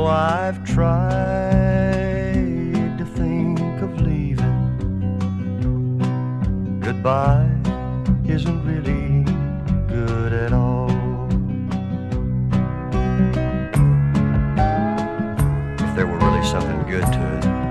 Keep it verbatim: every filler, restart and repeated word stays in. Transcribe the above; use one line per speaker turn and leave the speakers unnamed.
Though I've tried to think of leaving, goodbye isn't really good at all. If there were really something good to it,